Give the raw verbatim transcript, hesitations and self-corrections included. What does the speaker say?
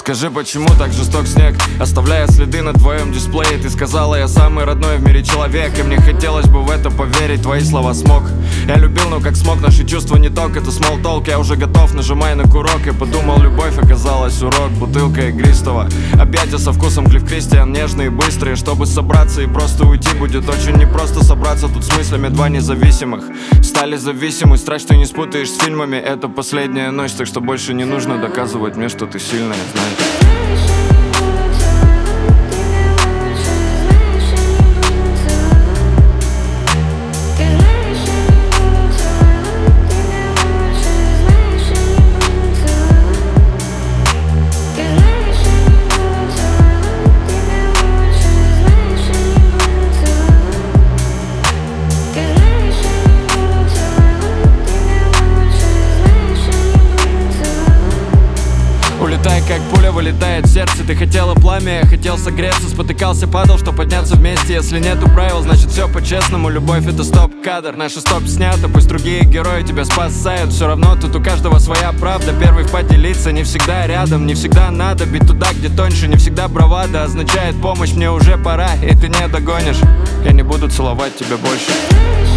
Скажи, почему так жесток снег, оставляя следы на твоем дисплее? Ты сказала, я самый родной в мире человек, и мне хотелось бы в это поверить, твои слова смог. Я любил, но как смог, наши чувства не ток, это small talk. Я уже готов, нажимай на курок. Я подумал, любовь оказалась урок, бутылка игристого. Объятия со вкусом Клифф Кристиан, нежные и быстрые. Чтобы собраться и просто уйти, будет очень непросто собраться. Тут с мыслями два независимых стали зависимы. Страсть ты не спутаешь с фильмами, это последняя ночь. Так что больше не нужно доказывать мне, что ты сильная, знаешь. Улетай, как пуля вылетает в сердце. Ты хотела пламя, я хотел согреться. Спотыкался, падал, что подняться вместе. Если нету правил, значит все по-честному. Любовь это стоп-кадр, наши стоп снято. Пусть другие герои тебя спасают, все равно тут у каждого своя правда. Первый в поделиться, не всегда рядом. Не всегда надо бить туда, где тоньше. Не всегда бравада означает помощь. Мне уже пора, и ты не догонишь. Я не буду целовать тебя больше.